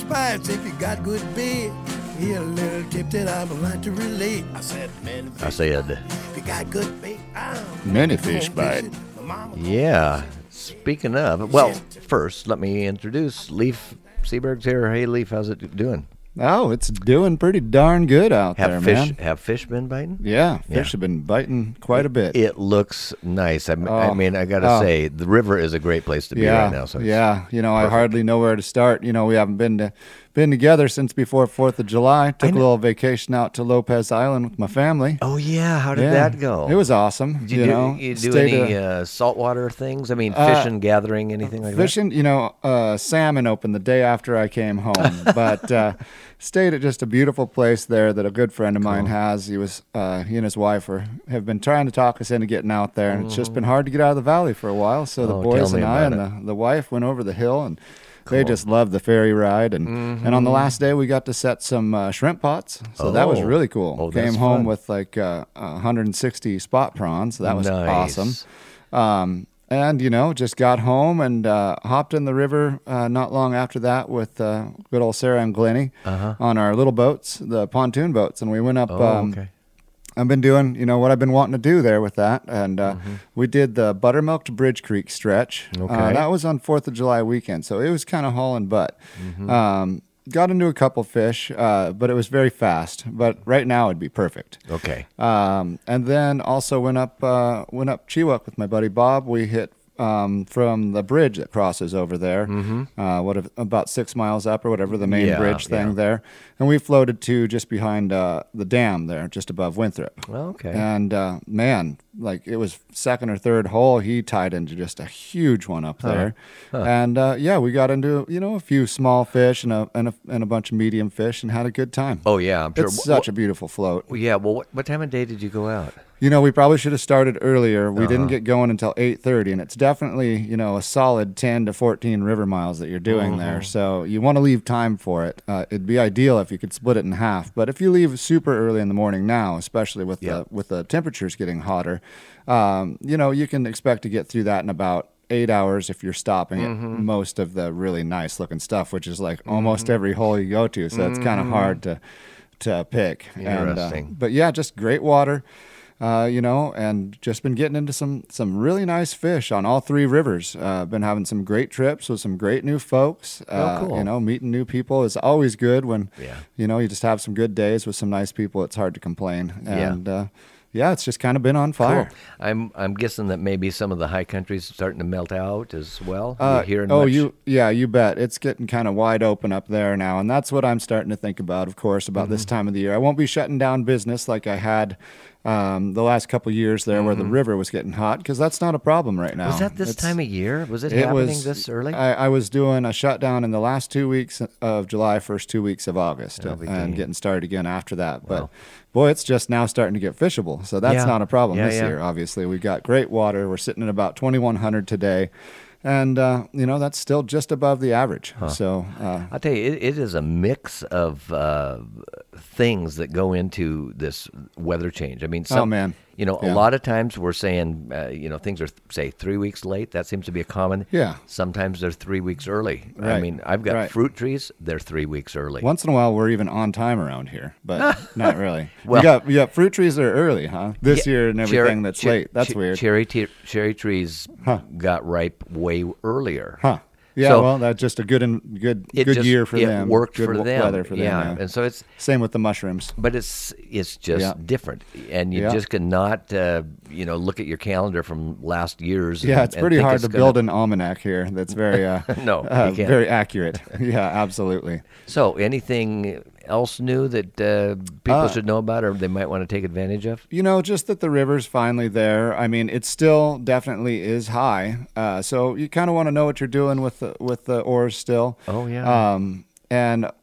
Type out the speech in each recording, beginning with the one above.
spice if you got good bait. Here a little tip that I would like to relate. I said, if you got good bait, Many fish bite. Yeah. Speaking of, well, first, let me introduce Leif Seberg's here. Hey, Leif, how's it doing? Oh, it's doing pretty darn good out there, man. Have fish been biting? Yeah, fish have been biting quite a bit. It looks nice. I mean, I got to say, the river is a great place to be right now. So I hardly know where to start. We haven't been together since before 4th of July. Took a little vacation out to Lopez Island with my family. Oh, yeah. How did that go? It was awesome. Did you do any saltwater things? I mean, fishing, gathering, anything like fishing, salmon opened the day after I came home. But stayed at just a beautiful place there that a good friend of mine has. He and his wife have been trying to talk us into getting out there. And it's just been hard to get out of the valley for a while. So the boys and I and the wife went over the hill and they just loved the ferry ride, and on the last day we got to set some shrimp pots, so that was really cool. Came home with like 160 spot prawns, so that was awesome. And just got home and hopped in the river not long after that with good old Sarah and Glennie on our little boats, the pontoon boats, and we went up. I've been doing, what I've been wanting to do there with that. And we did the Buttermilk to Bridge Creek stretch. That was on 4th of July weekend, so it was kind of hauling butt. Got into a couple fish, but it was very fast. But right now it'd be perfect. Okay. And then also went up Chewuk with my buddy Bob. We hit from the bridge that crosses over there, about 6 miles up or whatever, the main bridge thing there. And we floated to just behind the dam there, just above Winthrop. Okay. And man, like it was second or third hole, he tied into just a huge one up there. And we got into a few small fish and a bunch of medium fish and had a good time. Oh yeah, I'm sure. It's such a beautiful float. Yeah. Well, what time of day did you go out? We probably should have started earlier. We didn't get going until 8:30, and it's definitely, a solid 10 to 14 river miles that you're doing there. So you want to leave time for it. It'd be ideal if you could split it in half. But if you leave super early in the morning now, especially with the temperatures getting hotter, you can expect to get through that in about 8 hours if you're stopping at most of the really nice looking stuff, which is like almost every hole you go to. So it's kind of hard to pick. Interesting. But yeah, just great water. And just been getting into some really nice fish on all three rivers. Been having some great trips with some great new folks. Cool. Meeting new people is always good when, you just have some good days with some nice people. It's hard to complain. And, it's just kind of been on fire. Cool. I'm guessing that maybe some of the high country's starting to melt out as well. You bet. It's getting kind of wide open up there now, and that's what I'm starting to think about, of course, about this time of the year. I won't be shutting down business like I had the last couple years there where the river was getting hot, because that's not a problem right now. Was that this time of year? Was it happening this early? I was doing a shutdown in the last 2 weeks of July, first 2 weeks of August, and getting started again after that. But boy, it's just now starting to get fishable, so that's not a problem this year. Obviously, we got great water. We're sitting at about 2,100 today. And, that's still just above the average. So I'll tell you, it is a mix of things that go into this weather change. I mean, a lot of times we're saying, things are, say, 3 weeks late. That seems to be a common. Yeah. Sometimes they're 3 weeks early. Right. I mean, I've got fruit trees. They're 3 weeks early. Once in a while, we're even on time around here, but not really. Well, you got fruit trees that are early, huh? This year and everything that's late. That's weird. Cherry trees got ripe way earlier. Huh. Yeah, so that's just a good year for them. It worked good for them. Weather for them. Yeah, and so it's same with the mushrooms. But it's just different, and you just cannot look at your calendar from last year's. Yeah, it's pretty hard to build an almanac here. That's very very accurate. Yeah, absolutely. So anything else new that people should know about, or they might want to take advantage of? Just that the river's finally there. I mean, it still definitely is high. So you kind of want to know what you're doing with the oars still. Oh yeah. And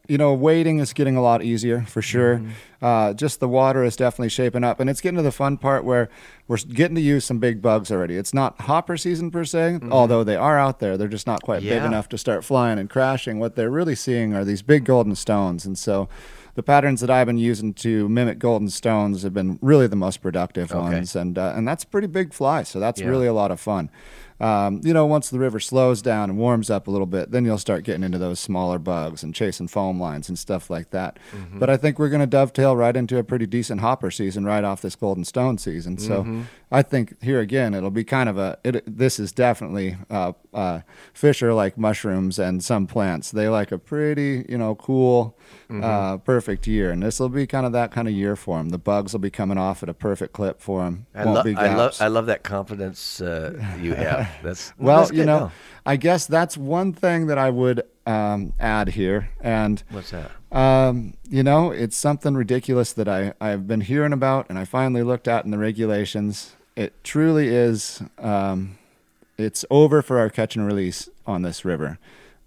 wading is getting a lot easier for sure. Just the water is definitely shaping up, and it's getting to the fun part where we're getting to use some big bugs already. It's not hopper season per se, although they are out there. They're just not quite big enough to start flying and crashing. What they're really seeing are these big golden stones, and so the patterns that I've been using to mimic golden stones have been really the most productive ones, and that's a pretty big fly, so that's really a lot of fun. Once the river slows down and warms up a little bit, then you'll start getting into those smaller bugs and chasing foam lines and stuff like that. But I think we're going to dovetail right into a pretty decent hopper season right off this golden stone season. So I think here again, it'll be kind of this is definitely fish are like mushrooms and some plants. They like a pretty, cool, perfect year. And this will be kind of that kind of year for them. The bugs will be coming off at a perfect clip for them. I love that confidence you have. That's good, I guess that's one thing that I would add here. And what's that? It's something ridiculous that I've been hearing about, and I finally looked at in the regulations. It truly is. It's over for our catch and release on this river.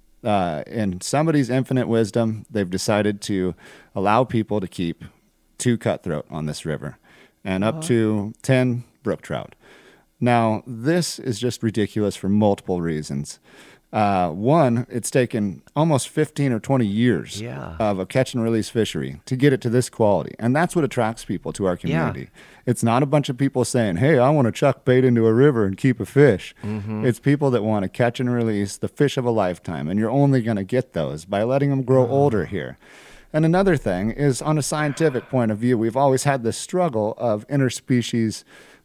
In somebody's infinite wisdom, they've decided to allow people to keep 2 cutthroat on this river and up to 10 brook trout. Now, this is just ridiculous for multiple reasons. One, it's taken almost 15 or 20 years of a catch and release fishery to get it to this quality. And that's what attracts people to our community. It's not a bunch of people saying, hey, I want to chuck bait into a river and keep a fish. It's people that want to catch and release the fish of a lifetime. And you're only going to get those by letting them grow older here. And another thing is, on a scientific point of view, we've always had this struggle of interspecies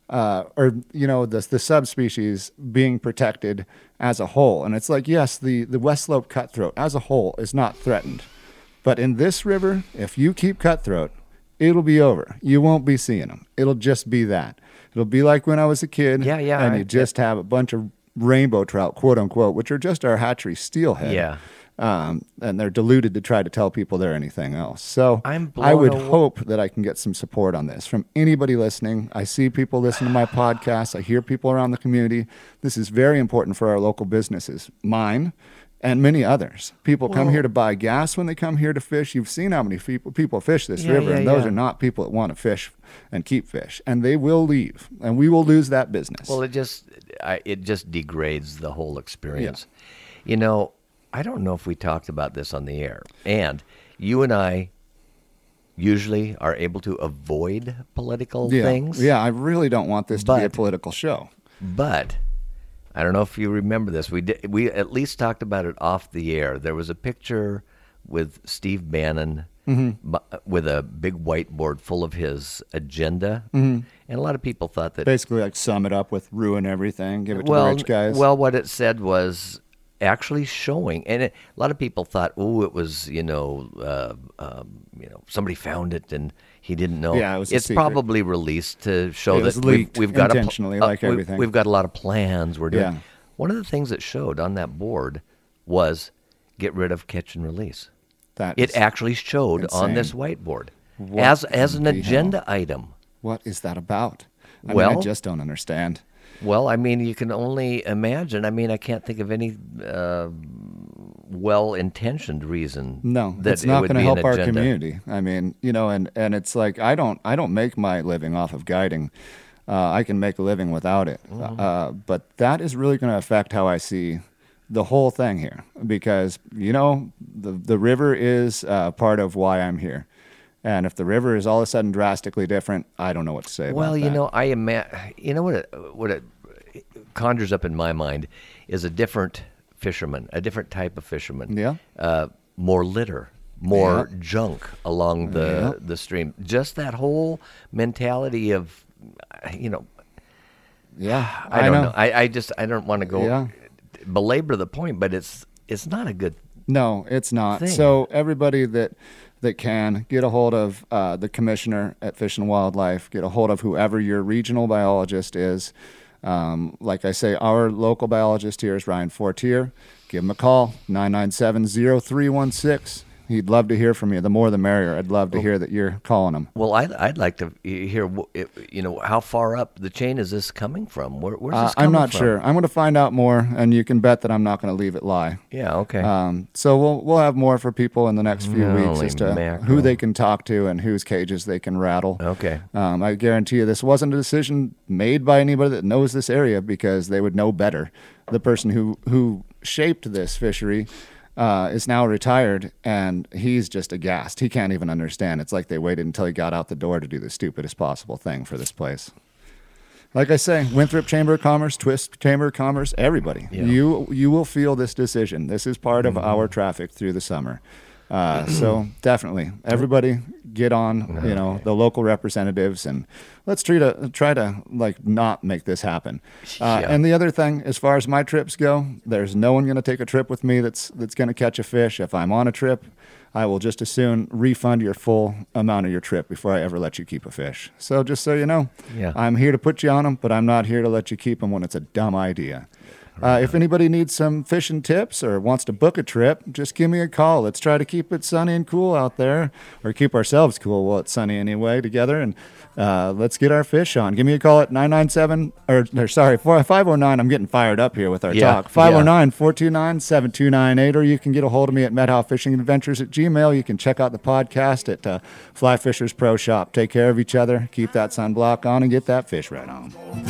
the subspecies being protected as a whole. And it's like, yes, the West Slope cutthroat as a whole is not threatened. But in this river, if you keep cutthroat, it'll be over. You won't be seeing them. It'll just be that. It'll be like when I was a kid and you just have a bunch of rainbow trout, quote unquote, which are just our hatchery steelhead. And they're diluted to try to tell people they're anything else. So I would hope that I can get some support on this from anybody listening. I see people listen to my podcast. I hear people around the community. This is very important for our local businesses, mine and many others. People come here to buy gas when they come here to fish. You've seen how many people fish this river, and those are not people that want to fish and keep fish. And they will leave, and we will lose that business. Well, it just degrades the whole experience. I don't know if we talked about this on the air, and you and I usually are able to avoid political things. Yeah, I really don't want this to be a political show. But I don't know if you remember this. We at least talked about it off the air. There was a picture with Steve Bannon with a big whiteboard full of his agenda, and a lot of people thought that basically like sum it up with ruin everything, give it to the rich guys. Well, what it said was actually showing, and a lot of people thought, it was somebody found it and he didn't know. Yeah, it's probably released to show that we've got intentionally, like everything. We've got a lot of plans we're doing. Yeah. One of the things that showed on that board was get rid of catch and release. It actually showed on this whiteboard as an agenda item. What is that about? I just don't understand. Well, you can only imagine. I can't think of any well-intentioned reason. No, that it's not going to help our community. And it's like I don't make my living off of guiding. I can make a living without it. But that is really going to affect how I see the whole thing here, because the river is part of why I'm here. And if the river is all of a sudden drastically different, I don't know what to say about that. What it conjures up in my mind is a different fisherman, a different type of fisherman. Yeah. More litter, more junk along the stream. Just that whole mentality of, Yeah. I don't know. I don't want to go belabor the point, but it's not a good. No, it's not. Thing. So everybody that can get a hold of the commissioner at Fish and Wildlife, get a hold of whoever your regional biologist is. Like I say, our local biologist here is Ryan Fortier. Give him a call, 997-0316. He'd love to hear from you. The more the merrier. I'd love to hear that you're calling him. Well, I'd like to hear, how far up the chain is this coming from? Where's this coming from? I'm not sure. I'm going to find out more, and you can bet that I'm not going to leave it lie. Yeah, okay. So we'll have more for people in the next few weeks as to who they can talk to and whose cages they can rattle. Okay. I guarantee you this wasn't a decision made by anybody that knows this area, because they would know better. The person who shaped this fishery is now retired, and he's just aghast. He can't even understand. It's like they waited until he got out the door to do the stupidest possible thing for this place. Like I say, Winthrop Chamber of Commerce, Twist Chamber of Commerce, everybody. Yeah. You will feel this decision. This is part of our traffic through the summer. So definitely, everybody get on, the local representatives, and let's try to not make this happen. And the other thing, as far as my trips go, there's no one going to take a trip with me that's going to catch a fish. If I'm on a trip, I will just as soon refund your full amount of your trip before I ever let you keep a fish. So just so you know, I'm here to put you on them, but I'm not here to let you keep them when it's a dumb idea. If anybody needs some fishing tips or wants to book a trip, just give me a call. Let's try to keep it sunny and cool out there, or keep ourselves cool while it's sunny anyway together, and let's get our fish on. Give me a call at 509. I'm getting fired up here with our talk. 509-429-7298, or you can get a hold of me at MedHowFishingAdventures@gmail. You can check out the podcast at Fly Fishers Pro Shop. Take care of each other. Keep that sunblock on and get that fish right on.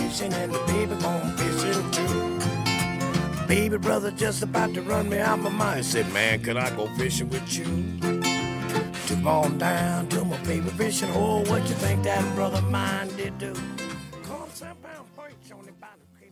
Baby brother just about to run me out my mind. Said, man, could I go fishing with you? Took him on down to my favorite fishing hole. What you think that brother mine did do? Caught 7-pound perch on the bottom.